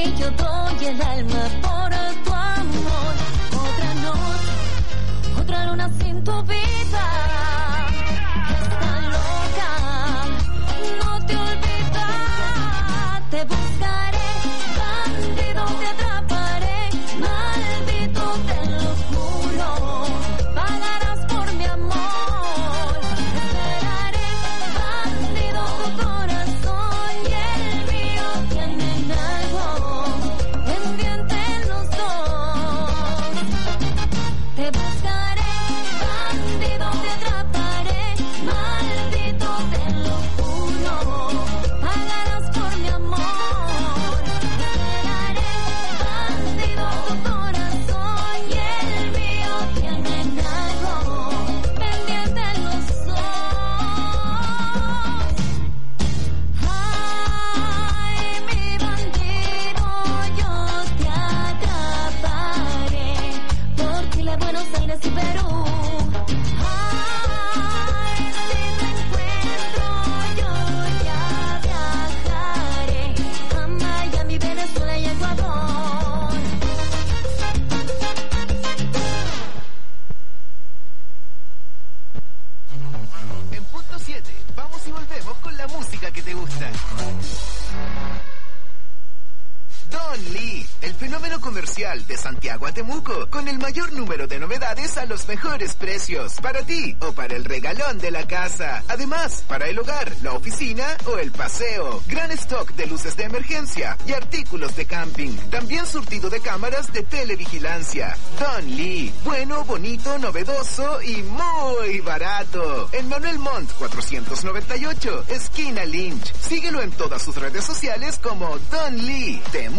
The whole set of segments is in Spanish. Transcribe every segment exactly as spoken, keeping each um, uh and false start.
y yo doy el alma por tu amor. Otra noche, otra luna sin tu vida. Está loca, no te olvidas. Te buscaré, bandido, te atraparé. Maldito, te lo juro. Pagarás por mi amor. Esperaré, bandido, tu corazón y el mío tienen algo pendiente los dos. Te buscaré, bandido, te atraparé. Maldito, te lo juro. Pagarás por mi amor. Esperaré, bandido, tu corazón y el mío tienen algo pendiente los dos. Ay, mi bandido, yo te atraparé por Chile, Buenos Aires y Perú. Ay, si te encuentro, yo ya viajaré a Miami, Venezuela y Ecuador. En punto siete, vamos y volvemos con la música que te gusta. Don Lee, el fenómeno comercial de Santiago a Temuco, con el mayor número de novedades a los mejores precios, para ti o para el regalón de la casa. Además, para el hogar, la oficina o el paseo. Gran stock de luces de emergencia y artículos de camping. También surtido de cámaras de televigilancia. Don Lee, bueno, bonito, novedoso y muy barato. En Manuel Montt cuatrocientos noventa y ocho, esquina Lynch. Síguelo en todas sus redes sociales como Don Lee Temuco.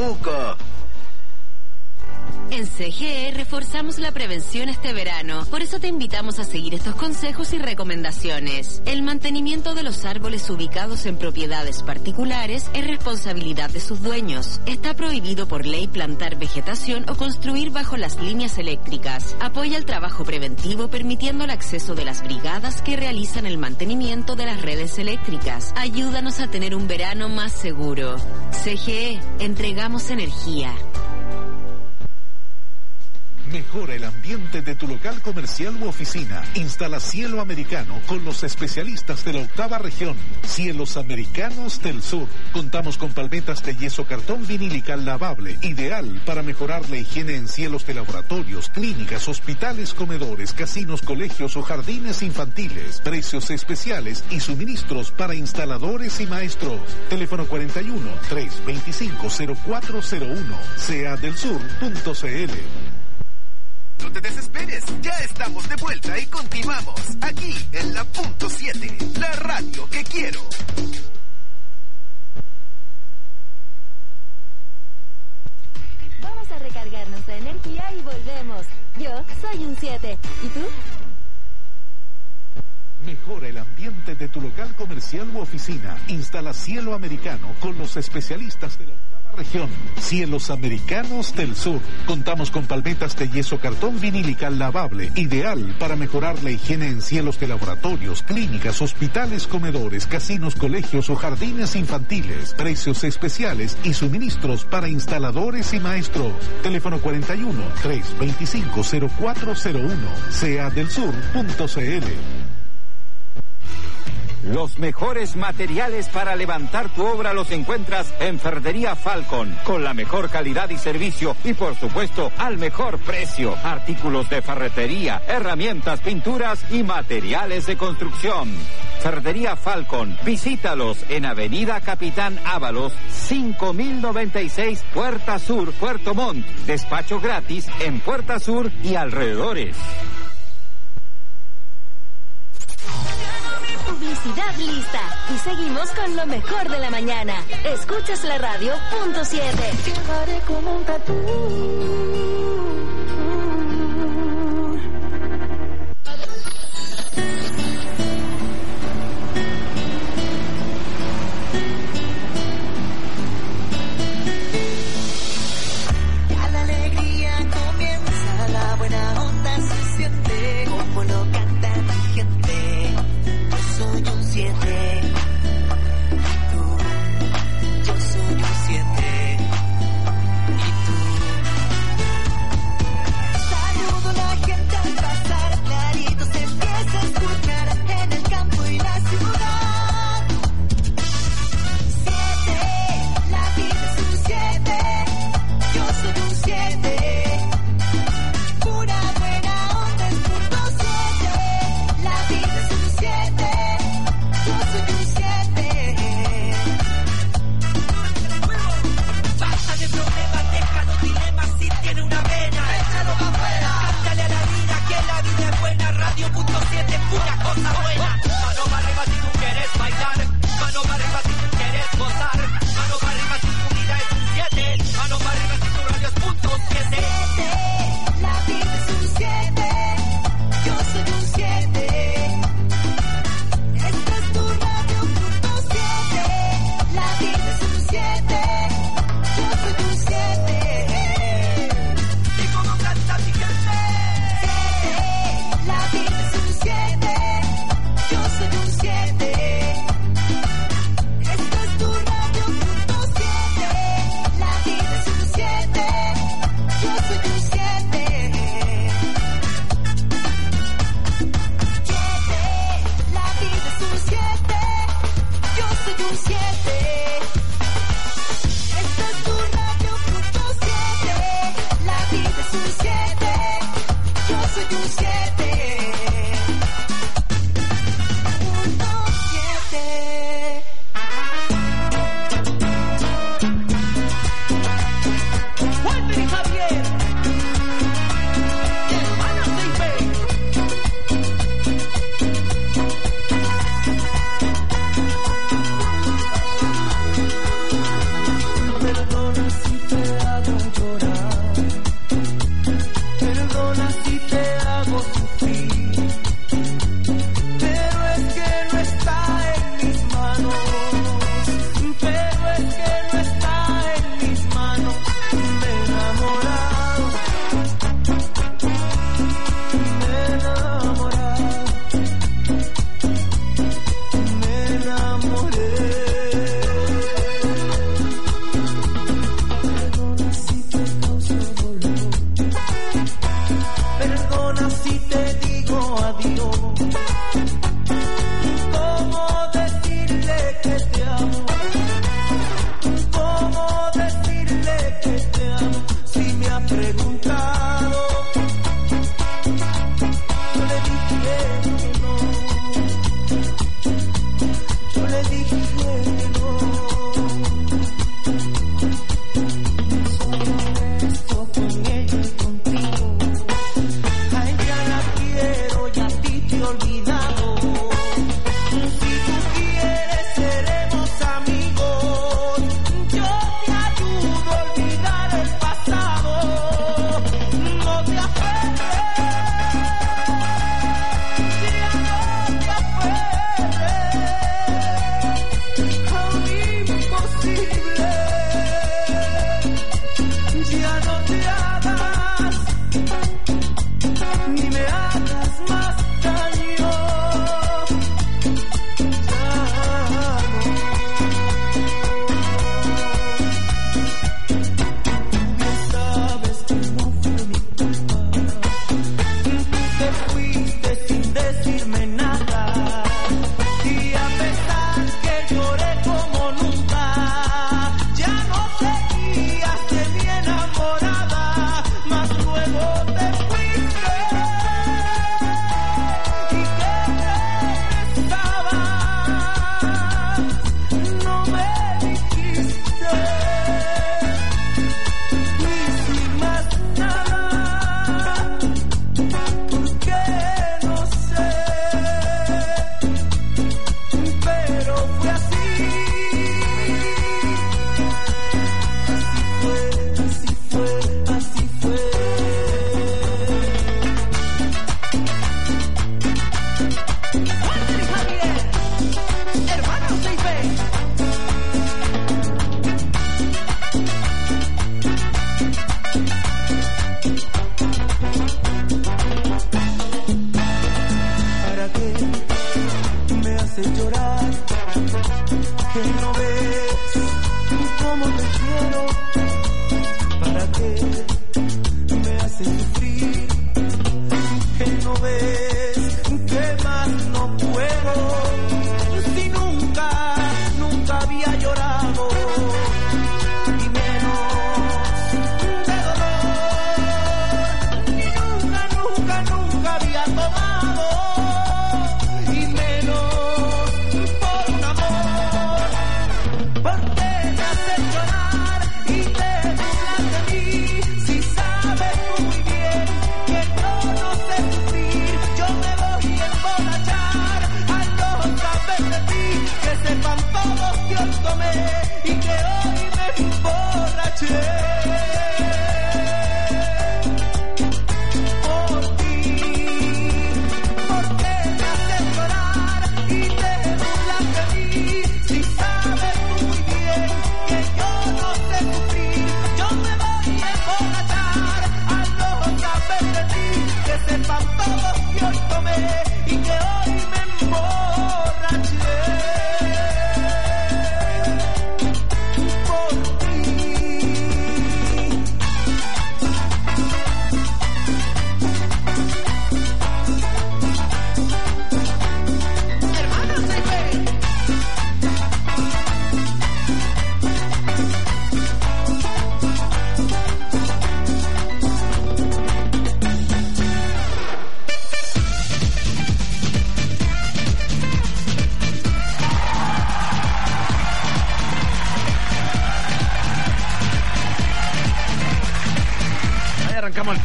En C G E reforzamos la prevención este verano, por eso te invitamos a seguir estos consejos y recomendaciones. El mantenimiento de los árboles ubicados en propiedades particulares es responsabilidad de sus dueños. Está prohibido por ley plantar vegetación o construir bajo las líneas eléctricas. Apoya el trabajo preventivo permitiendo el acceso de las brigadas que realizan el mantenimiento de las redes eléctricas. Ayúdanos a tener un verano más seguro. C G E, entregamos energía. Mejora el ambiente de tu local comercial u oficina. Instala Cielo Americano con los especialistas de la octava región. Cielos Americanos del Sur. Contamos con palmetas de yeso cartón vinilical lavable, ideal para mejorar la higiene en cielos de laboratorios, clínicas, hospitales, comedores, casinos, colegios o jardines infantiles. Precios especiales y suministros para instaladores y maestros. Teléfono cuarenta y uno, trescientos veinticinco, cero cuatro cero uno. sea del sur punto c l. No te desesperes, ya estamos de vuelta y continuamos aquí en la punto siete, la radio que quiero. Vamos a recargarnos de energía y volvemos. Yo soy un siete. ¿Y tú? Mejora el ambiente de tu local comercial u oficina. Instala Cielo Americano con los especialistas de la octava región. Cielos Americanos del Sur. Contamos con palmetas de yeso cartón vinilical lavable, ideal para mejorar la higiene en cielos de laboratorios, clínicas, hospitales, comedores, casinos, colegios o jardines infantiles. Precios especiales y suministros para instaladores y maestros. Teléfono cuarenta y uno, trescientos veinticinco, cero cuatro cero uno. sea del sur punto c l. Los mejores materiales para levantar tu obra los encuentras en Ferretería Falcon, con la mejor calidad y servicio y por supuesto al mejor precio. Artículos de ferretería, herramientas, pinturas y materiales de construcción. Ferretería Falcon, visítalos en Avenida Capitán Ábalos, cinco mil noventa y seis, Puerta Sur, Puerto Montt. Despacho gratis en Puerta Sur y alrededores. Publicidad lista. Y seguimos con lo mejor de la mañana. Escuchas la radio punto siete. Llevaré como un tatú. Ya la alegría comienza, la buena onda se siente, como lo canta mi gente. Soy un siete, tú, yo soy un siete. es una cosa buena. Mano para arriba si tú quieres bailar, mano para arriba si tú quieres gozar, mano para arriba si tu vida es un siete, mano para arriba si tu radio es punto siete. La vida es un siete, yo soy un siete. Esta es tu radio punto siete. La vida es un siete, yo soy un siete. ¿Y cómo canta mi gente? La vida es un siete, yo soy un siete. Esta es tu radio punto siete. La vida es un siete, yo soy un siete. La vida es un siete, yo soy un siete. Esta es tu radio punto siete. La vida es un siete, yo soy un siete. Punto siete. Walter y Javier, hermana Seife. Perdona si te hago llorar, perdona si te hago sufrir, pero es que no está en mis manos, pero es que no está en mis manos. Me he enamorado, me he enamorado, me enamoré. Perdona si te causo dolor, perdona si te digo adiós. ¿Cómo decirle que te amo? ¿Cómo decirle que te amo? Si me ha preguntado, yo le dije que no, yo le dije que no. Soy honesto con ella y contigo. A ella la quiero y a ti te he olvidado. Si tú quieres seremos amigos. Yo te ayudo a olvidar el pasado. No te aferres, ya no te aferres a un imposible. Ya no te hagas, ni me hagas más daño. Ya no. Bien sabes que no fue mi culpa. Tú te fuiste sin decirme nada. Y a pesar que lloré como nunca, ya no seguías de mi enamorada. Mas luego te fuiste y te regresabas. No me dijiste y sin más nada, porque no sé, pero fue así. Así fue, así fue, así fue. Walter y Javier, hermana Seife. ¿Para qué me haces llorar? Que no ves cómo te quiero. ¿Para qué me haces sufrir? Que no ves que más no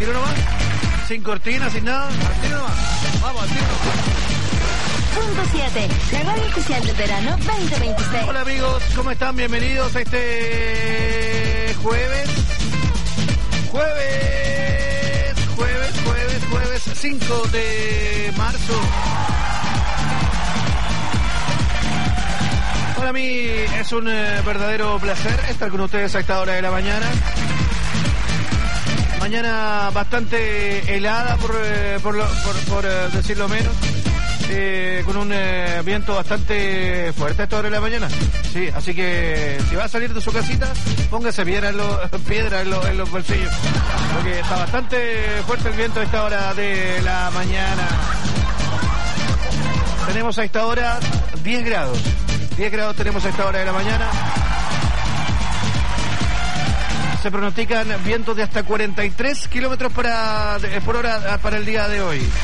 tiro nomás. Sin cortina, sin nada. Al tiro nomás. Vamos, al tiro nomás. Punto siete, la radio oficial de verano veinte veintiséis. Hola amigos, ¿cómo están? Bienvenidos a este jueves. Jueves, jueves, jueves, jueves cinco de marzo. Para mí es un eh, verdadero placer estar con ustedes a esta hora de la mañana. Mañana bastante helada, por, eh, por, lo, por, por eh, decirlo menos. Eh, con un eh, viento bastante fuerte a esta hora de la mañana. Sí, así que si va a salir de su casita, póngase piedra en, lo, piedra en, lo, en los bolsillos. Porque está bastante fuerte el viento a esta hora de la mañana. Tenemos a esta hora diez grados. diez grados tenemos a esta hora de la mañana. Se pronostican vientos de hasta cuarenta y tres kilómetros para, por hora para el día de hoy.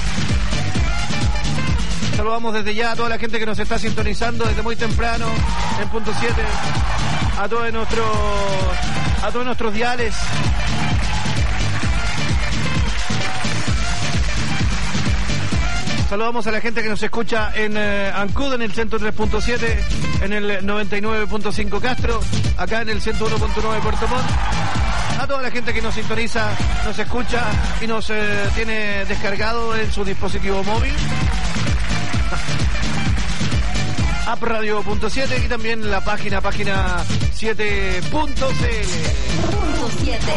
Saludamos desde ya a toda la gente que nos está sintonizando desde muy temprano en punto siete, a todos nuestros a todos nuestros diales. Saludamos a la gente que nos escucha en eh, Ancud en el ciento tres punto siete, en el noventa y nueve punto cinco Castro, acá en el ciento uno punto nueve Puerto Montt. A toda la gente que nos sintoniza, nos escucha y nos eh, tiene descargado en su dispositivo móvil. App Radio punto siete y también la página, página siete punto c l. Punto siete.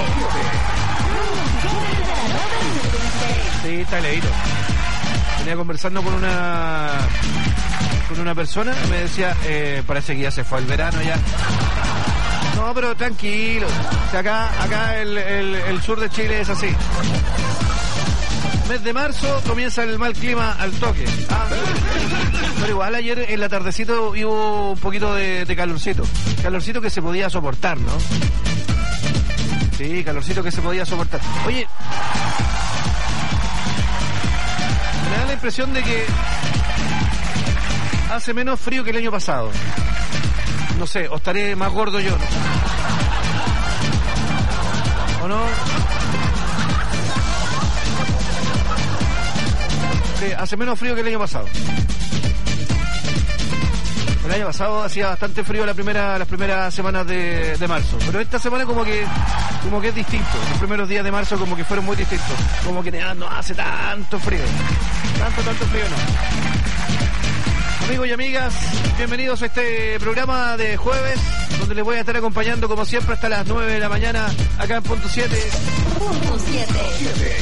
Sí, está leído. Venía conversando con una con una persona, me decía, eh, parece que ya se fue el verano ya. No, pero tranquilo. O sea, acá, acá el, el, el sur de Chile es así. Mes de marzo comienza el mal clima al toque. Ah, pero igual ayer en la tardecito hubo un poquito de, de calorcito. Calorcito que se podía soportar, ¿no? Sí, calorcito que se podía soportar. Oye, me da la impresión de que hace menos frío que el año pasado. No sé, o estaré más gordo yo, ¿no? ¿O no? Sí, hace menos frío que el año pasado. El año pasado hacía bastante frío la primera, las primeras semanas de, de marzo. Pero esta semana como que como que es distinto. Los primeros días de marzo como que fueron muy distintos. Como que no hace tanto frío. Tanto, tanto frío no. Amigos y amigas, bienvenidos a este programa de jueves, donde les voy a estar acompañando como siempre hasta las nueve de la mañana, acá en punto siete. Punto siete.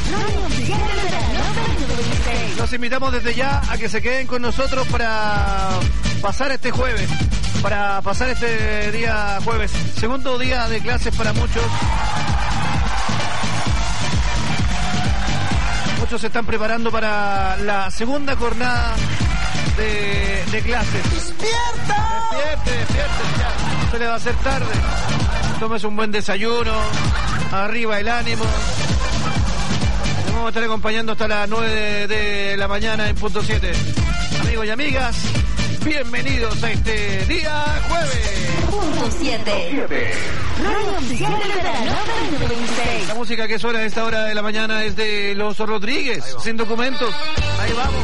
Los invitamos desde ya a que se queden con nosotros para pasar este jueves, para pasar este día jueves, segundo día de clases para muchos. Muchos se están preparando para la segunda jornada de, de clases. ¡Despierta! Despierte, despierte, ya. Se le va a hacer tarde. Tómese un buen desayuno, arriba el ánimo. Nos vamos a estar acompañando hasta las nueve de, de la mañana en punto siete. Amigos y amigas, bienvenidos a este día jueves. Punto siete. Radio oficial del verano veinte veintiséis. La música que suena a esta hora de la mañana es de Los Rodríguez, Sin Documentos. Ahí vamos.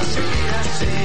seguir así.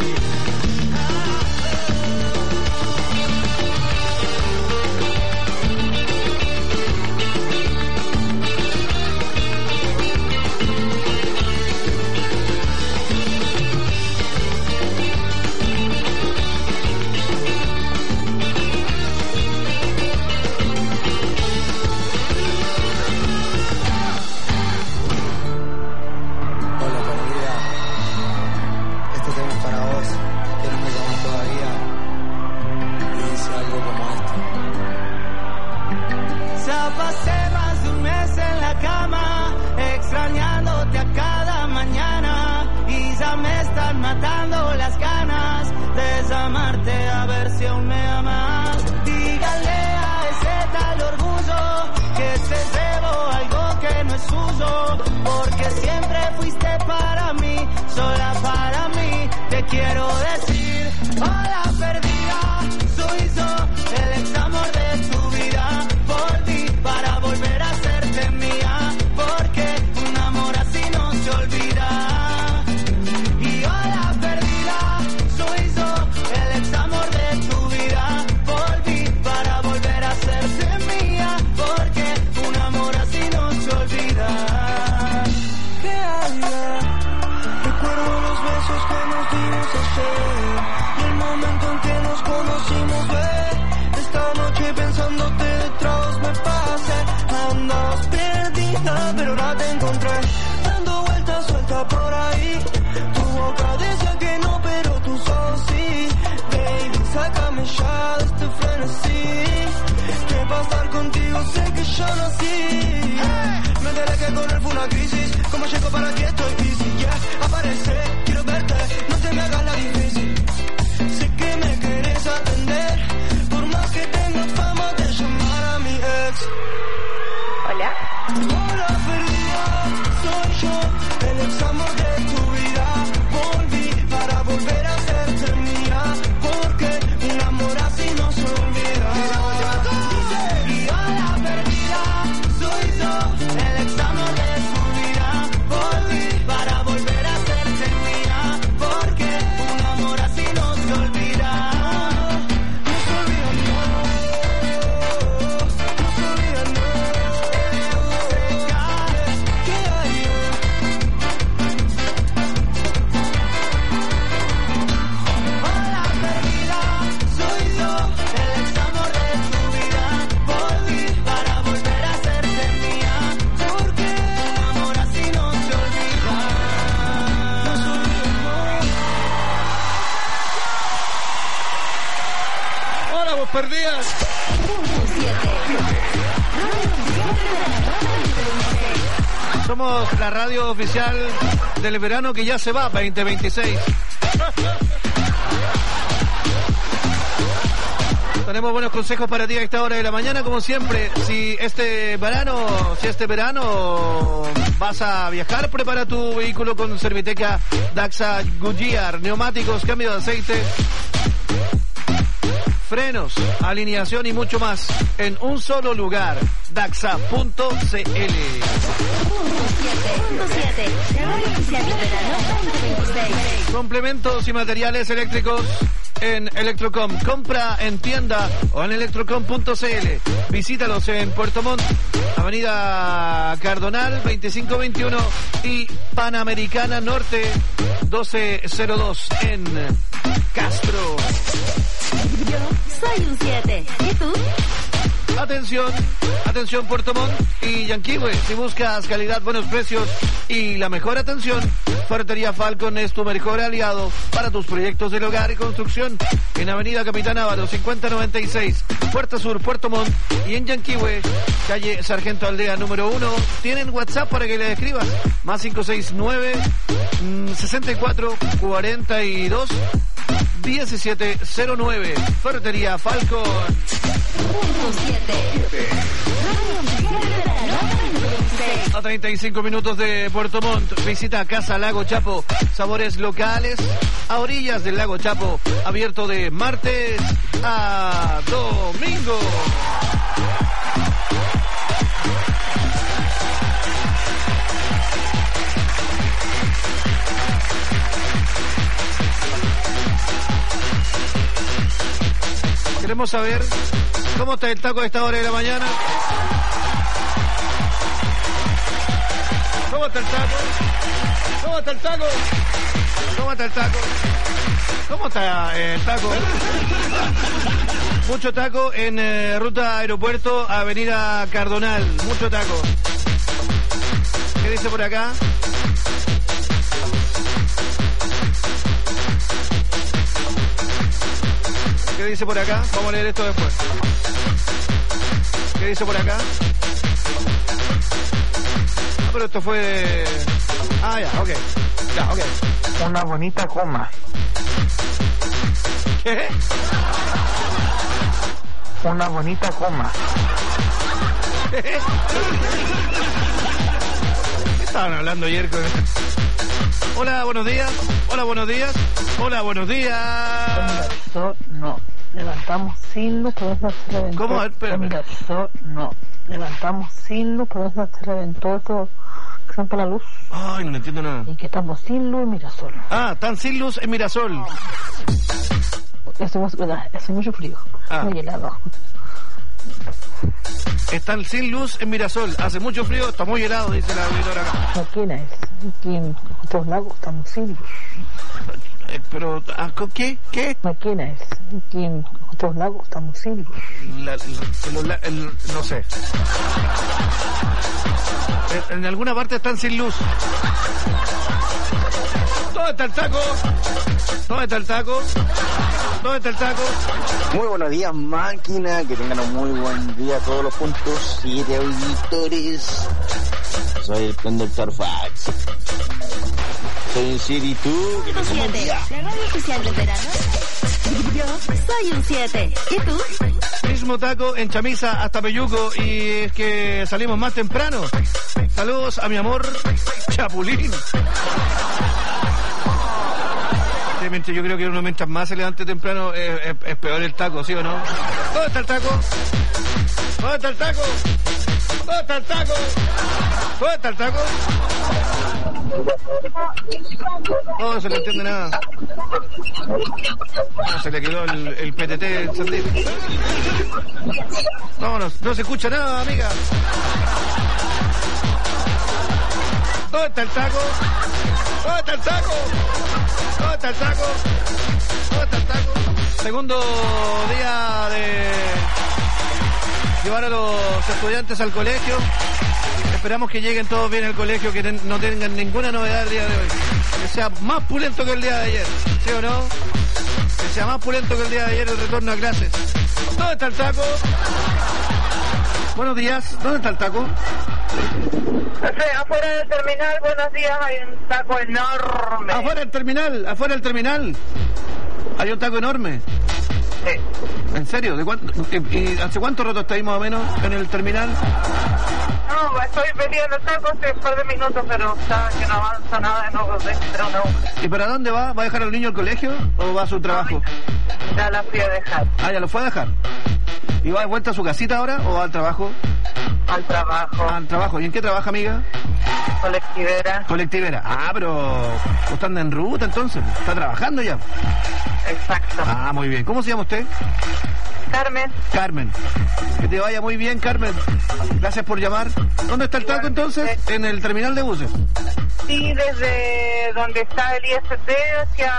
Quiero decir, hola perdida, soy yo, el ex amor de tu vida. Volví para volver a serte mía, porque un amor así no se olvida. Y hola perdida, soy yo, el ex amor de tu vida. Volví para volver a serte mía, porque un amor así no se olvida. ¿Qué haría? Recuerdo los besos que nos dimos ayer y el momento en que nos conocimos, ve. Esta noche pensándote detrás me pasé. Andabas perdida, pero ahora te encontré, dando vueltas suelta por ahí. Tu boca decía que no, pero tus ojos sí. Baby, sácame ya de este frenesí. Que pa' estar contigo sé que yo nací. Me enteré que correr fue una crisis. Como llego para aquí estoy easy, yeah. Aparece, quiero verte, no te me hagas la difícil. Sé que me querés atender, por más que tenga fama de llamar a mi ex. Hola. Hola perdida, soy yo, el ex amor de tu vida. Volví para volver a serte mía, porque un amor así no se olvida. Y hola perdida, soy yo, el ex amor de tu vida. Volví para volver a serte mía, porque un amor así no se olvida. No se olvida, no. No se olvida, no. Se cae, ¿qué haría? Hola perdida, soy yo, el ex amor de tu vida. Volví para volver a serte mía, porque un amor así no se olvida. No se olvida, no. Hola, vos perdidas. Somos la radio oficial del verano que ya se va, veinte veintiséis. Tenemos buenos consejos para ti a esta hora de la mañana, como siempre. Si este verano, si este verano vas a viajar, prepara tu vehículo con Serviteca Daxa Goodyear, neumáticos, cambio de aceite, frenos, alineación y mucho más en un solo lugar. Daxa punto c l. Complementos y materiales eléctricos en Electrocom. Compra en tienda o en electrocom punto c l. Visítalos en Puerto Montt, Avenida Cardonal veinticinco veintiuno y Panamericana Norte doce cero dos en Castro. Yo soy un siete. ¿Y tú? Atención, atención Puerto Montt y Yanquihue. Si buscas calidad, buenos precios y la mejor atención, Ferretería Falcon es tu mejor aliado para tus proyectos del hogar y construcción. En Avenida Capitán Ávaro cincuenta noventa y seis, Puerta Sur, Puerto Montt, y en Yanquihue, calle Sargento Aldea número uno. Tienen WhatsApp para que le escribas, más cinco seis nueve, sesenta y cuatro, cuarenta y dos, diecisiete cero nueve. Ferretería Falcon. A treinta y cinco minutos de Puerto Montt, visita Casa Lago Chapo, sabores locales a orillas del Lago Chapo, abierto de martes a domingo. queremos saber cómo está el taco a esta hora de la mañana. ¿Cómo está el taco? ¿Cómo está el taco? ¿Cómo está el taco? ¿Cómo está el taco? Mucho taco en eh, ruta aeropuerto, avenida Cardonal. Mucho taco. ¿Qué dice por acá? ¿Qué dice por acá? Vamos a leer esto después. ¿Qué dice por acá? Ah, pero esto fue de... Ah, ya, ok. Ya, ok. Una bonita coma. ¿Qué? Una bonita coma. ¿Qué? ¿Qué estaban hablando ayer con... Hola, buenos días. Hola, buenos días. Hola, buenos días. No. Levantamos sin luz, por eso se reventó. ¿Cómo? A ver, espérame. No. Levantamos sin luz, por eso se reventó todo. Que son para la luz. Ay, no entiendo nada. Y que estamos sin luz en Mirasol. Ah, están sin luz en Mirasol. Eso es verdad, hace mucho frío. Ah. Muy helado. Están sin luz en Mirasol. Hace mucho frío, está muy helado, dice la auditora acá. Aquí es. Aquí en otros lagos estamos sin luz. Eh, pero, ¿qué? ¿Qué? Máquina es. Aquí en otros lagos estamos sin luz. La, la, la, el, no sé. En, en alguna parte están sin luz. ¿Dónde está el taco? ¿Dónde está el taco? ¿Dónde está el taco? Muy buenos días, máquina. Que tengan un muy buen día a todos los puntos. Siete auditores. Soy el conductor Fax. Soy un siete y tú. Que tengas un buen día. La radio oficial del verano. Yo soy un siete. ¿Y tú? Mismo taco en chamisa hasta Peyuco. Y es que salimos más temprano. Saludos a mi amor Chapulín. Mientras yo creo que uno mientras más se levante temprano es, es, es peor el taco, ¿sí o no? ¿Dónde está el taco? ¿Dónde está el taco? ¿Dónde está el taco? ¿Dónde está el taco? No, no se le entiende nada. No, se le quedó el, el P T T encendido. Vámonos, no se escucha nada, amiga. ¿Dónde está el taco? ¿Dónde está el taco? ¿Dónde está el taco? ¿Dónde está el taco? Segundo día de llevar a los estudiantes al colegio. Esperamos que lleguen todos bien al colegio, que ten, no tengan ninguna novedad el día de hoy. Que sea más pulento que el día de ayer, ¿sí o no? Que sea más pulento que el día de ayer el retorno a clases. ¿Dónde está el taco? Buenos días, ¿dónde está el taco? O sea, afuera del terminal, buenos días, hay un taco enorme. Afuera del terminal, afuera del terminal. Hay un taco enorme. Sí. ¿En serio? ¿De cuánto, y, y hace cuánto rato estáis más o menos en el terminal? No, estoy pidiendo tacos hace un par de minutos, pero saben que no avanza nada de nuevo dentro una hora. ¿Y para dónde va? ¿Va a dejar al niño al colegio o va a su trabajo? Ya la fui a dejar. Ah, ya lo fue a dejar. ¿Y va de vuelta a su casita ahora o va al trabajo? Al trabajo. Ah, al trabajo. ¿Y en qué trabaja, amiga? Colectivera. Colectivera. Ah, pero usted anda en ruta entonces. ¿Está trabajando ya? Exacto. Ah, muy bien. ¿Cómo se llama usted? Carmen. Carmen. Que te vaya muy bien, Carmen. Gracias por llamar. ¿Dónde está el taco entonces? En el terminal de buses. Sí, desde donde está el I S T hacia,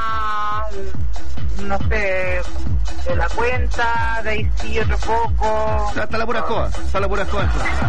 no sé, de la cuenta, de ahí sí otro poco. Hasta la pura escoba, hasta la pura escoba.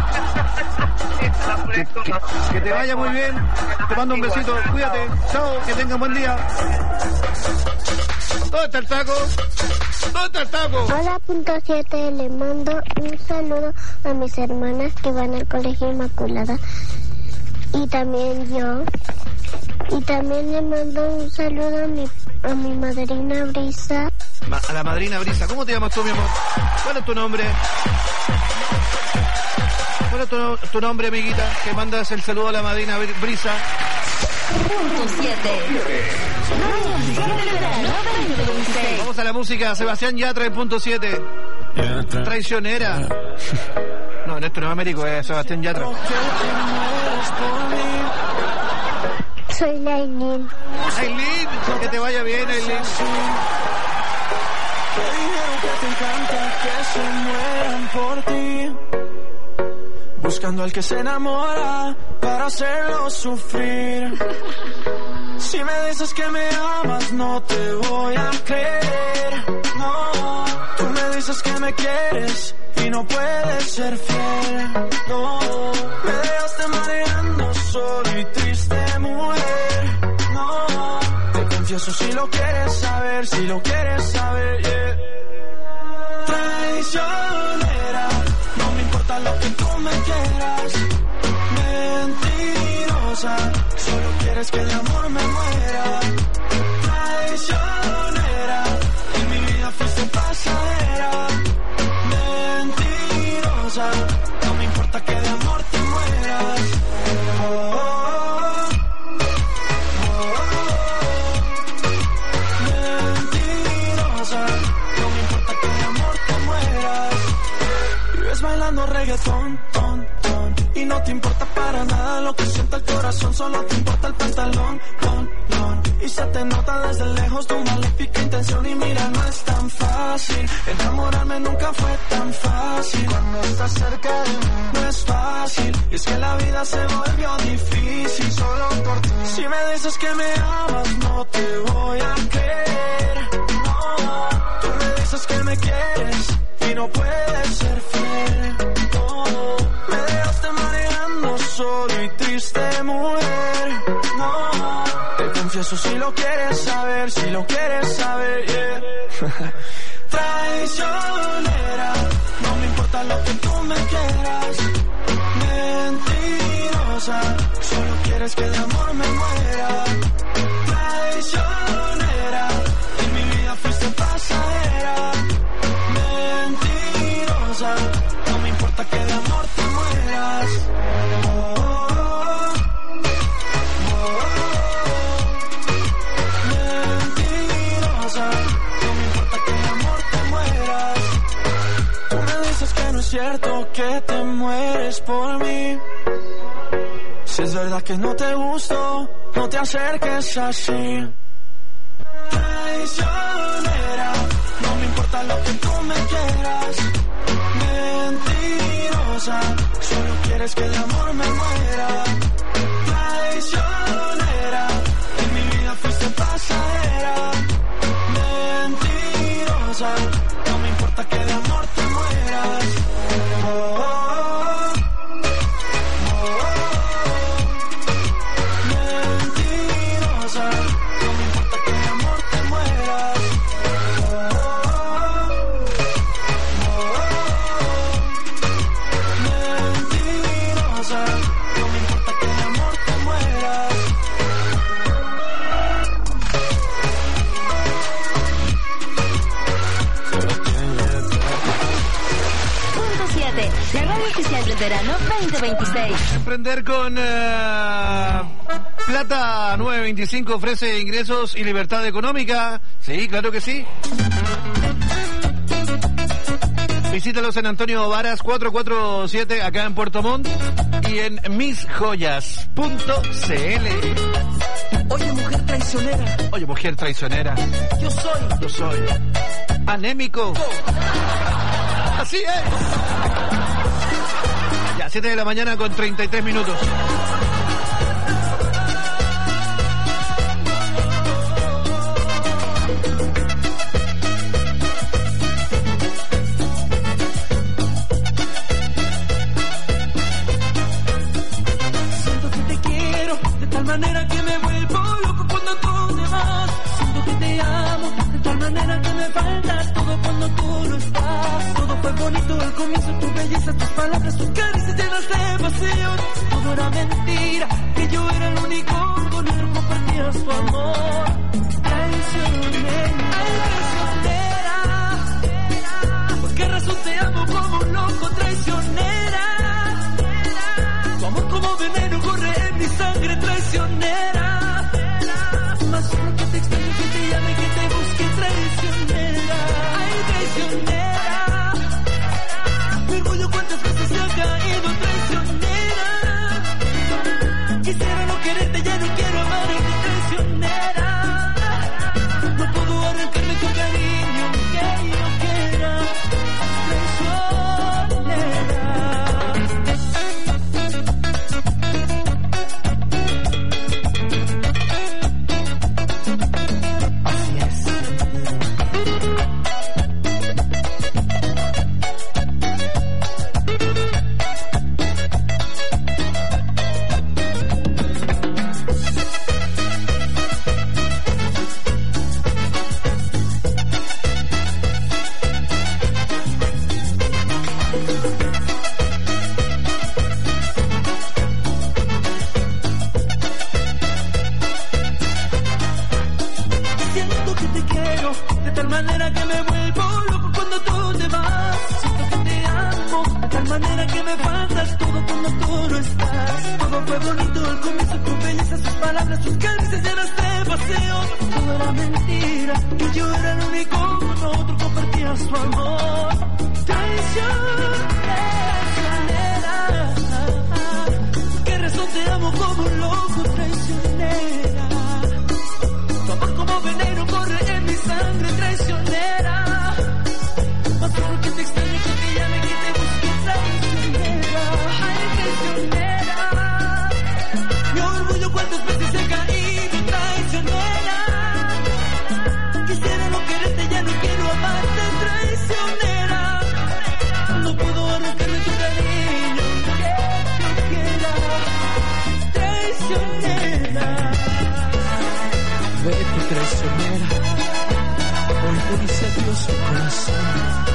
que, que, que te vaya muy bien. Te mando un besito. Cuídate. Chao, que tengan buen día. ¿Dónde está el taco? ¿Dónde está el taco? Hola, punto siete, le mando un saludo a mis hermanas que van al Colegio Inmaculada y también yo. Y también le mando un saludo a mi, a mi madrina Brisa. Ma- a la madrina Brisa. ¿Cómo te llamas tú, mi amor? ¿Cuál es tu nombre? ¿Cuál es tu, tu nombre, amiguita? Que mandas el saludo a la madrina Brisa. Punto siete. Vamos a la música. Sebastián Yatra en punto siete. Traicionera. No, esto no es Américo, es Sebastián Yatra. Soy Lailín. Aileen, que te vaya bien, Aileen. Te dijeron que te encanta que se mueran por ti, buscando al que se enamora para hacerlo sufrir. Si me dices que me amas, no te voy a creer. No, tú me dices que me quieres y no puedes ser fiel. No, me dejaste mareando solo y triste, mujer. No, te confieso si lo quieres saber, si lo quieres saber, yeah. Traicionera, no me importa lo que tú me quieras. Mentirosa, solo quieres que de amor me muera. Traicionera, en mi vida fuiste pasajera. Mentirosa, no me importa que de amor te mueras. Oh, oh, oh, oh. Mentirosa, no me importa que de amor te mueras. Vives bailando reggaetón, ton, ton, y no te importa para nada lo que sienta el corazón, solo te importa el pantalón, ton, ton. Y se te nota desde lejos tu maléfica intención. Y mira, no es tan fácil, enamorarme nunca fue tan fácil. Cuando estás cerca de mí no es fácil, y es que la vida se volvió difícil solo por ti. Si me dices que me amas, no te voy a creer. No, tú me dices que me quieres y no puedes ser fiel. No, me dejaste mareando solo y triste, mujer. No, te confieso si lo quieres saber, si lo quieres saber, yeah. Traicionera, no me importa lo que tú me quieras. Mentirosa, solo quieres que de amor me muera. Traicionera, en mi vida fuiste pasajera. Mentirosa, no me importa que de amor te mueras. Oh, oh, oh, oh. Mentirosa, no me importa que de amor te mueras. Tú me dices que no es cierto que te mueres por mí. Si es verdad que no te gusto, no te acerques así. Traicionera, no me importa lo que tú me quieras. Mentirosa, solo quieres que de amor me muera. Traicionera, en mi vida fuiste pasajera. Mentirosa, no me importa que de amor te mueras. Oh, oh, oh. Oh, oh. Mentirosa, no me importa que de amor te mueras. Oh, oh, oh. Mentirosa, no me importa que de amor te mueras. Punto siete, la radio oficial del verano veinte veintiséis. Emprender con eh, Plata nueve veinticinco ofrece ingresos y libertad económica. Sí, claro que sí. Visítalos en Antonio Varas cuatrocientos cuarenta y siete, acá en Puerto Montt, y en mis joyas punto c l. Oye, mujer traicionera, Oye, mujer traicionera, yo soy, yo soy anémico. Así es. Ya, siete de la mañana con treinta y tres minutos. siento que te quiero de tal manera que me vuelvo loco cuando tú te vas. Siento que te amo de tal manera que me faltas todo cuando tú no estás. Todo fue bonito al comienzo, tu belleza, tus palabras, tus caricias llenas de pasión. Todo era mentira, que yo era el único con el que compartías tu amor. Traicionera, traicionera, ¿por qué razón te amo como un loco? Traicionera, tu amor como veneno corre en mi sangre. Traicionera, más solo que te extraño, que te llame, que te busque. Traicionera, ay, traicionera, mi orgullo cuántas veces se ha caído. Traicionera, quisiera no quererte, ya no quiero amarte. Traicionera, no puedo arrancarme tu cariño, yeah, yeah. manera que me vuelvo loco cuando tú te vas. Siento que te amo, de tal manera que me faltas todo cuando tú no estás. Todo fue bonito al comienzo, tu belleza, sus palabras, sus caricias llenas de paseo. Todo era mentira y yo era el único con otro compartía su amor. Traición, traicionera, qué razón te amo como un loco, traicionera. Tu amor como veneno corre en mi sangre, traicionera. Más porque te extraño que te llame, que te busque, traicionera. Ay, traicionera. Mi orgullo cuántas veces he caído, traicionera. Quisiera no quererte, ya no quiero amarte, traicionera. No puedo arrancarme tu cariño, que yo quiera, traicionera. Vete, traicionera, hoy te dice adiós mi corazón.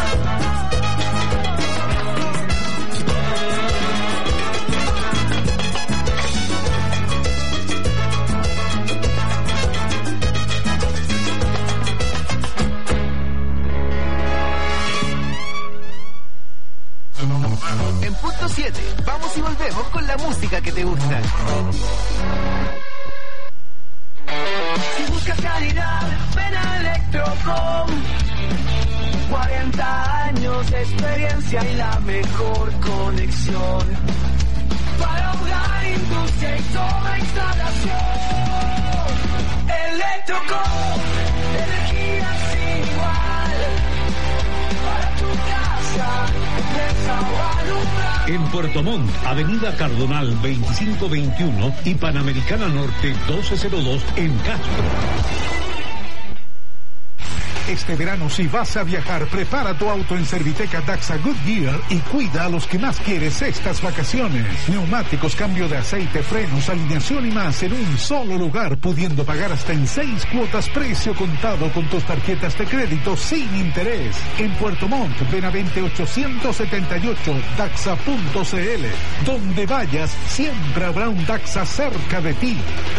En punto siete, vamos y volvemos con la música que te gusta. Si buscas calidad, ven a Electrocom. cuarenta años de experiencia y la mejor conexión. Para hogar, industria y toda instalación. Electrocom, energía sin igual. Para tu casa, empresa o alumbrar. En Puerto Montt, Avenida Cardonal veinticinco veintiuno y Panamericana Norte doce cero dos en Castro. Este verano, si vas a viajar, prepara tu auto en Serviteca Daxa Goodyear y cuida a los que más quieres estas vacaciones. Neumáticos, cambio de aceite, frenos, alineación y más en un solo lugar, pudiendo pagar hasta en seis cuotas precio contado con tus tarjetas de crédito sin interés. En Puerto Montt, Benavente ochocientos setenta y ocho, daxa punto c l. Donde vayas, siempre habrá un Daxa cerca de ti.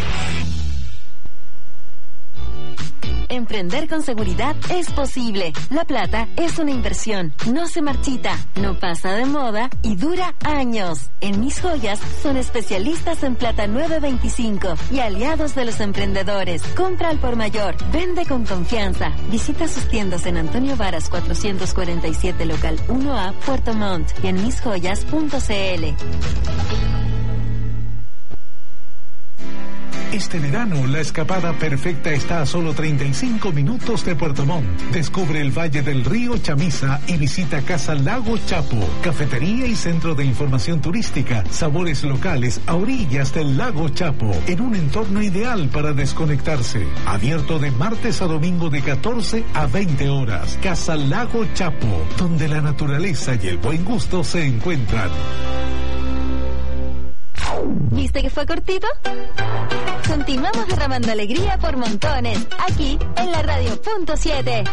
Emprender con seguridad es posible. La plata es una inversión, no se marchita, no pasa de moda y dura años. En Mis Joyas son especialistas en plata nueve veinticinco y aliados de los emprendedores. Compra al por mayor, vende con confianza. Visita sus tiendas en Antonio Varas cuatrocientos cuarenta y siete, local uno A, Puerto Montt y en mis joyas punto c l. Este verano, la escapada perfecta está a solo treinta y cinco minutos de Puerto Montt. Descubre el Valle del Río Chamisa y visita Casa Lago Chapo, cafetería y centro de información turística, sabores locales a orillas del Lago Chapo, en un entorno ideal para desconectarse. Abierto de martes a domingo de catorce a veinte horas. Casa Lago Chapo, donde la naturaleza y el buen gusto se encuentran. ¿Viste que fue cortito? Continuamos derramando alegría por montones, aquí en la radio punto siete.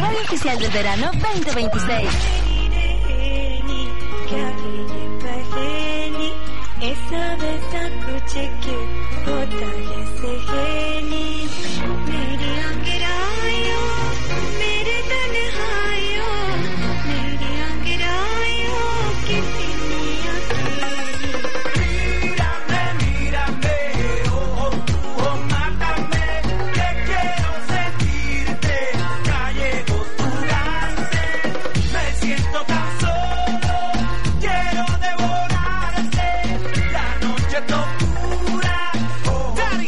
radio oficial del verano veinte veintiséis. ऐसा वैसा कुछ क्यों होता है सहेली मेरी अंगड़ाइयों मेरे तन्हाइयों मेरी अंगड़ाइयों कितनी अकेली mírame mírame oh oh tú oh mátame que quiero sentirte ya llegó tu gante me siento tan solo quiero devorarte locura, oh, Daddy,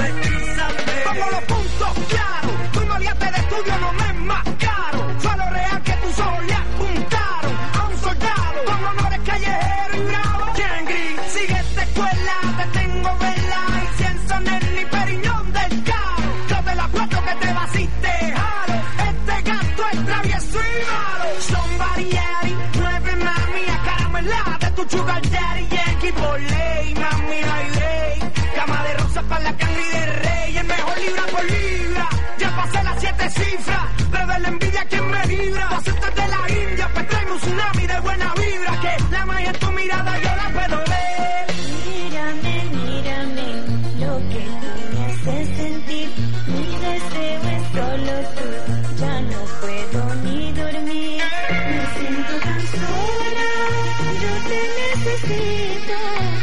como los puntos claros, tu maleante de estudio no me es más caro, fue lo real que tus ojos le apuntaron a un soldado con honores callejero y bravo. Yangri, sigue esta escuela, te tengo vela, incienso en el ni periñón del caro, yo de las cuatro que te vasiste, jalo, este gato es travieso y malo, somebody Yari, nueve mami, a caramelada de tu sugar daddy, Yankee por ley, mami, ay, rey, cama de rosas para la cangre del rey, el mejor libra por libra, ya pasé las siete cifras, pero de la envidia quien me libra, pacientes de la India, pues traigo un tsunami de buena vibra, que la magia en tu mirada yo la puedo ver. Mírame, mírame, lo que tú me haces sentir, mi deseo es solo tú, ya no puedo ni dormir, me siento tan sola, yo te necesito,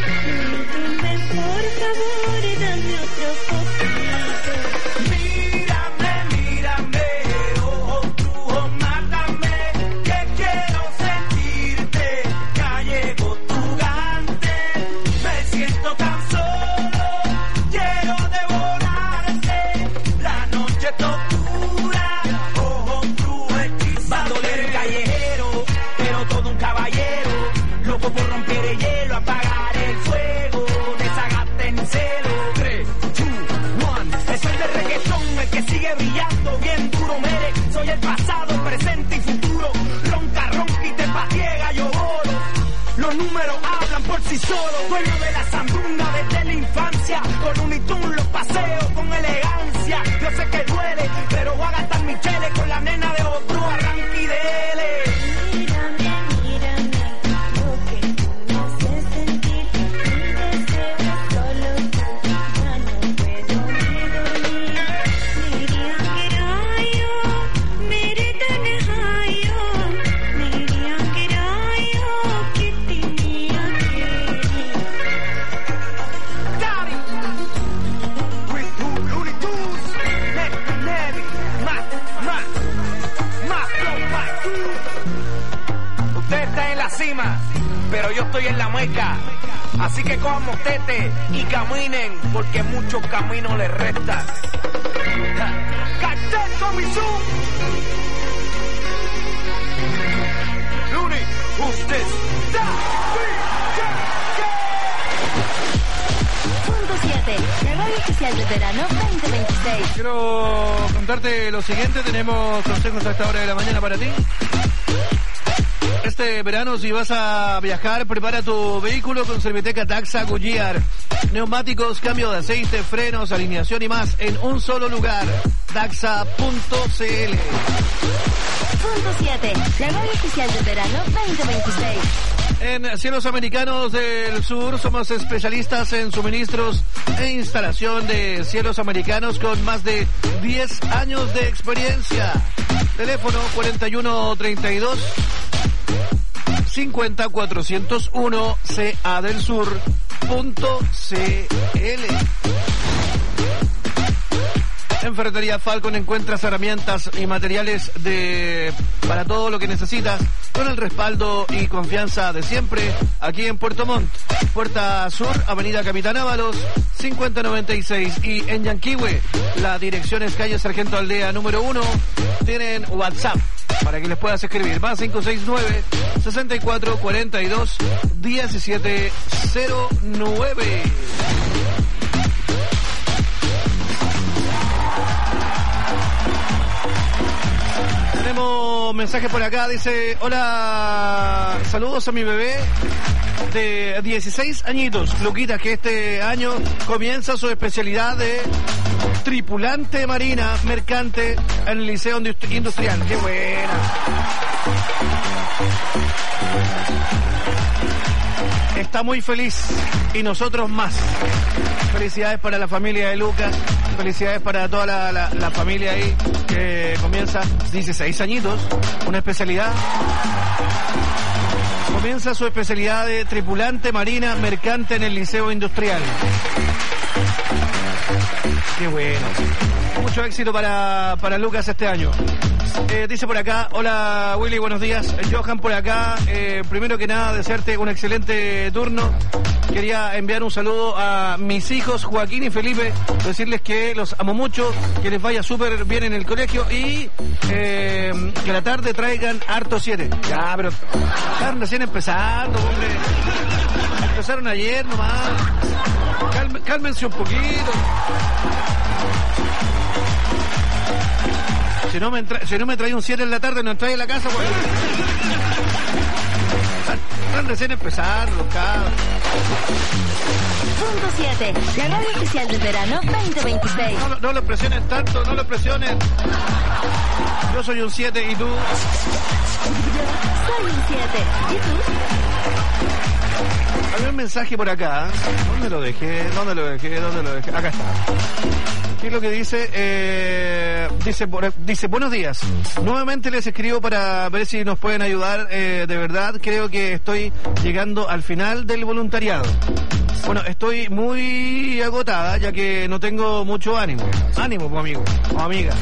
dime por favor, dame otro poquito. Mírame, mírame, oh, oh, tú, oh, mátame, que quiero sentirte, ya llegó tu gante, me siento tan solo, quiero devorarte, la noche es oscura, oh, oh, tú, hechizado. Bandolero y callejero, pero todo un caballero, loco por romper el hielo, apagar el fuego, desagaste en celo. tres, dos, uno, es el de reggaetón, el que sigue brillando bien duro, mere. Soy el pasado, presente y futuro, ronca, ronca y te patiega, yo oro. Los números hablan por sí solos, dueño de la sandunga desde la infancia, con un itún los paseo con elegancia. Yo sé que duele, pero voy a gastar mi chele con la nena de otro arranque y dele. Mírame, mírame, lo que tú me haces sentir, mi deseo es solo tú, ya no puedo ni dormir. Miri angerayo, miri tanhayo, miri angerayo, kitni akeli. Daddy, with two Looney Tunes, neck to neck, más, más, más flow, más tú. Usted está en la cima, pero yo estoy en la meca. Así que cojan motete y caminen, porque muchos caminos les restan. Ja. Cartel Comisión. Looney, who's this? Punto siete, la radio oficial del verano veinte veintiséis. Quiero contarte lo siguiente, tenemos consejos a esta hora de la mañana para ti. Este verano, si vas a viajar, prepara tu vehículo con Serviteca Taxa Goodyear. Neumáticos, cambio de aceite, frenos, alineación y más en un solo lugar. Taxa punto c l. Punto siete, la radio oficial del verano veinte veintiséis. En Cielos Americanos del Sur somos especialistas en suministros e instalación de cielos americanos con más de diez años de experiencia. Teléfono cuarenta y uno treinta y dos cincuenta cuatrocientos uno C A del Sur punto C L. En Ferretería Falcon encuentras herramientas y materiales de para todo lo que necesitas con el respaldo y confianza de siempre aquí en Puerto Montt. Puerta Sur, Avenida Capitán Ábalos, cincuenta noventa y seis, y en Yanquihue, la dirección es calle Sargento Aldea número uno. Tienen WhatsApp para que les puedas escribir, más cinco seis nueve, sesenta y cuatro cuarenta y dos, diecisiete cero nueve. Tenemos mensaje por acá, dice: hola, saludos a mi bebé de dieciséis añitos, Luquita, que este año comienza su especialidad de tripulante marina mercante en el Liceo Industrial. ¡Qué buena! Está muy feliz y nosotros más. Felicidades para la familia de Lucas, felicidades para toda la, la, la familia ahí que comienza dieciséis añitos, una especialidad. Comienza su especialidad de tripulante marina mercante en el Liceo Industrial. Qué bueno. Mucho éxito para, para Lucas este año. Eh, dice por acá, hola Willy, buenos días. Johan por acá, eh, primero que nada desearte un excelente turno. Quería enviar un saludo a mis hijos Joaquín y Felipe, decirles que los amo mucho, que les vaya súper bien en el colegio y eh, que a la tarde traigan harto siete. Ya, pero están recién empezando, hombre. Empezaron ayer nomás. Calme, cálmense un poquito. Si no me, entra, si no me trae un siete en la tarde, no entra en la casa, güey. Están recién empezando los cabros. Punto siete, la radio oficial del verano veinte veintiséis. No, no, no lo presionen tanto, no lo presionen. Yo soy un siete y tú. Soy un siete. ¿Y tú? Había un mensaje por acá. ¿Dónde lo dejé? ¿Dónde lo dejé? ¿Dónde lo dejé? Acá está. ¿Qué es lo que dice? Eh, dice, dice, buenos días. Nuevamente les escribo para ver si nos pueden ayudar. Eh, de verdad, creo que estoy llegando al final del voluntariado. Bueno, estoy muy agotada ya que no tengo mucho ánimo. Ánimo, pues, amigo o amiga.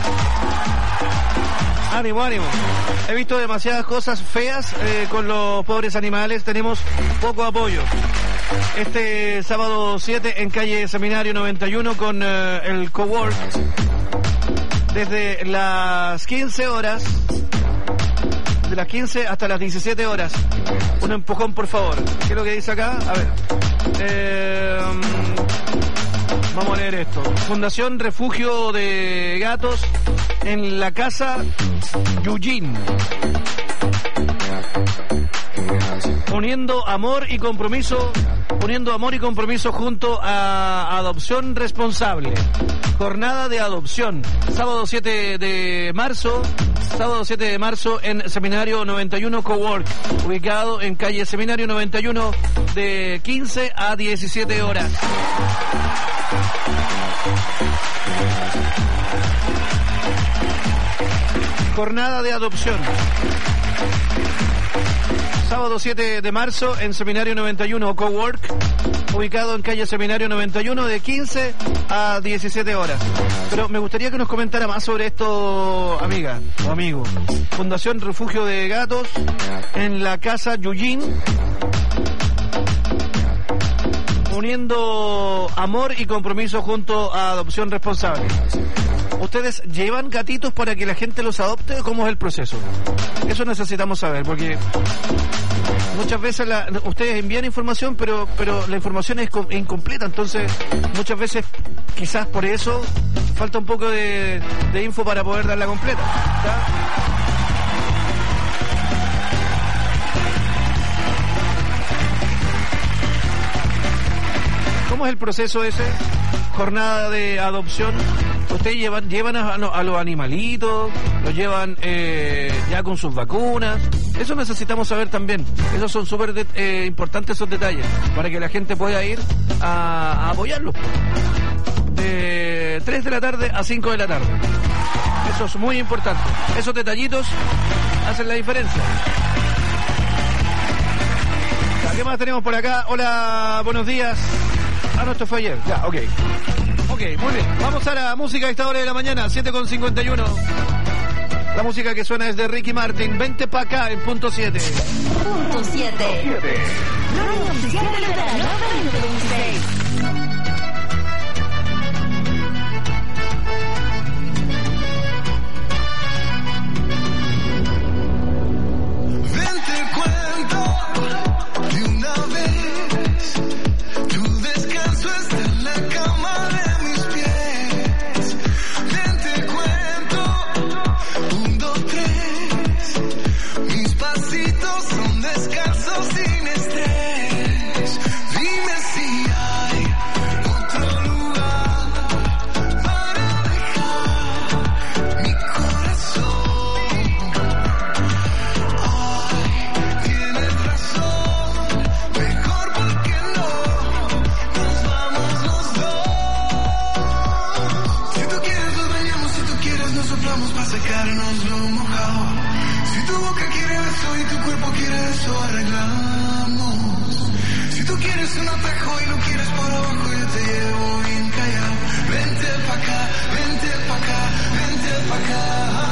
Ánimo, ánimo. He visto demasiadas cosas feas eh, con los pobres animales. Tenemos poco apoyo. Este sábado siete en calle Seminario noventa y uno con eh, el Cowork. Desde las quince horas. De las quince hasta las diecisiete horas. Un empujón, por favor. ¿Qué es lo que dice acá? A ver. Eh, vamos a leer esto. Fundación Refugio de Gatos en la casa Yujin. Uniendo amor y compromiso, uniendo amor y compromiso junto a Adopción Responsable. Jornada de adopción. Sábado siete de marzo, sábado siete de marzo en Seminario noventa y uno Cowork, ubicado en calle Seminario noventa y uno de quince a diecisiete horas. Jornada de adopción. Sábado siete de marzo en Seminario noventa y uno Cowork, ubicado en calle Seminario noventa y uno de quince a diecisiete horas. Pero me gustaría que nos comentara más sobre esto, amiga o amigo. Fundación Refugio de Gatos en la casa Yujin, uniendo amor y compromiso junto a Adopción Responsable. ¿Ustedes llevan gatitos para que la gente los adopte o cómo es el proceso? Eso necesitamos saber, porque muchas veces la, ustedes envían información, pero pero la información es incompleta, entonces muchas veces quizás por eso falta un poco de, de info para poder darla completa. ¿Está? ¿Cómo es el proceso ese? Jornada de adopción. Ustedes llevan llevan a, a los animalitos, los llevan eh, ya con sus vacunas. Eso necesitamos saber también. Esos son súper eh, importantes esos detalles para que la gente pueda ir a, a apoyarlos. De tres de la tarde a cinco de la tarde. Eso es muy importante. Esos detallitos hacen la diferencia. ¿Qué más tenemos por acá? Hola, buenos días. Ah, no, esto fue ayer. Ya, ok. Ok, muy bien. Vamos a la música a esta hora de la mañana, siete con cincuenta y uno. La música que suena es de Ricky Martin. Vente pa' acá en punto siete. Punto siete. Radio oficial del verano veinte veintiséis. Son descalzos sin estrés. Dime si eso arreglamos. Si tú quieres un atajo y lo quieres por abajo, yo te llevo bien callado. Vente pa' acá, vente pa' acá, vente pa' acá.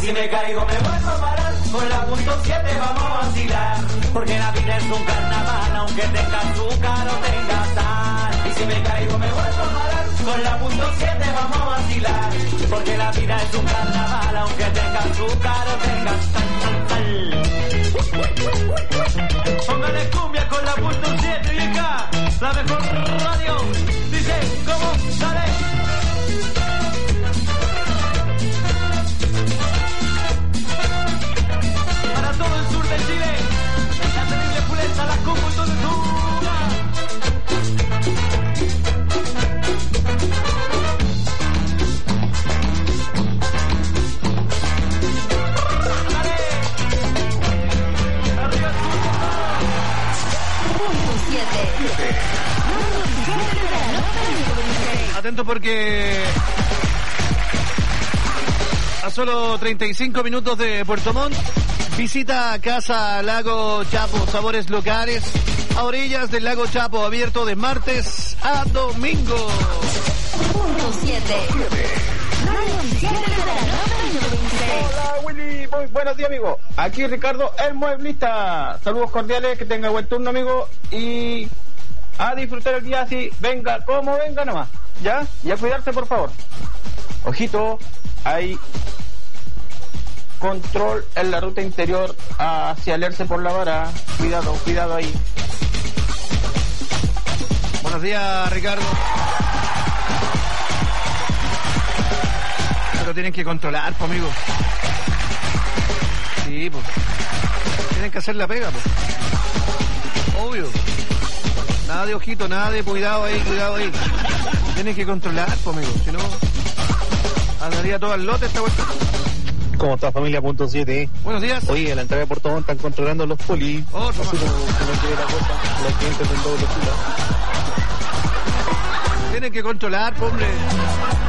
si me caigo me vuelvo a parar, con la punto siete vamos a vacilar. Porque la vida es un carnaval, aunque tenga azúcar o tenga sal. Y si me caigo me vuelvo a parar, con la punto siete vamos a vacilar. Porque la vida es un carnaval, aunque tenga azúcar o tenga sal, sal, sal. Póngale cumbia con la punto siete y acá, la mejor radio. Dice, ¿cómo sale? Para todo el sur de Chile, la terrible pulenta, la cúmulo de Tula. Atento porque a solo treinta y cinco minutos de Puerto Montt, visita Casa Lago Chapo, sabores locales a orillas del Lago Chapo, abierto de martes a domingo. Punto siete. Hola Willy, muy buenos días amigo. Aquí Ricardo el Mueblista. Saludos cordiales, que tenga buen turno amigo y a disfrutar el día así, venga como venga nomás. ¿Ya? Y a cuidarse por favor. Ojito, hay control en la ruta interior hacia Alerce por la Vara. Cuidado, cuidado ahí. Buenos días Ricardo. Pero tienen que controlar, pues amigo. Sí, pues. Tienen que hacer la pega, pues. Obvio. Nada de ojito, nada de cuidado ahí, cuidado ahí. Tienen que controlar, pues amigo. Si no, andaría todo al lote esta cuestión. ¿Cómo está familia punto siete? Buenos días. Oye, en la entrada de Puerto Montt están controlando los polis. Oh, así como que no quiere la cosa, los clientes en doble fila. Tienen que controlar, hombre.